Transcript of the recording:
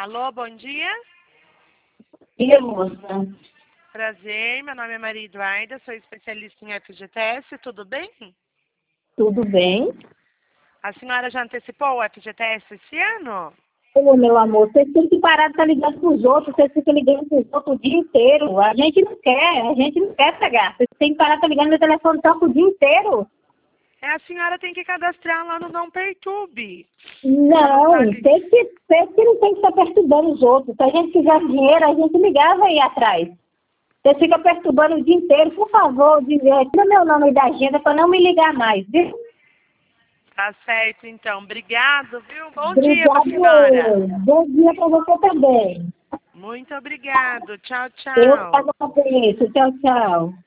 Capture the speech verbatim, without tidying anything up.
Alô, bom dia. E aí, moça? Prazer, meu nome é Maria Eduarda, sou especialista em F G T S, tudo bem? Tudo bem? A senhora já antecipou o F G T S esse ano? Ô, meu amor, vocês têm que parar de estar ligando para os outros, vocês ficam ligando para os outros o dia inteiro. A gente não quer, a gente não quer pegar. Vocês têm que parar de estar ligando no telefone toca o dia inteiro. É, a senhora tem que cadastrar lá no Não Perturbe. Não, Não vocês sabe? que, vocês que não tem que estar perturbando os outros. Se a gente quisesse dinheiro, a gente ligava aí atrás. Vocês ficam perturbando o dia inteiro. Por favor, dizer, tira meu nome aí da agenda para não me ligar mais, viu? Tá certo, então. Obrigado, viu? Bom dia pra senhora. Obrigado. Bom dia para você também. Muito obrigado. Tchau, Eu tchau. pago a isso. Tchau, tchau.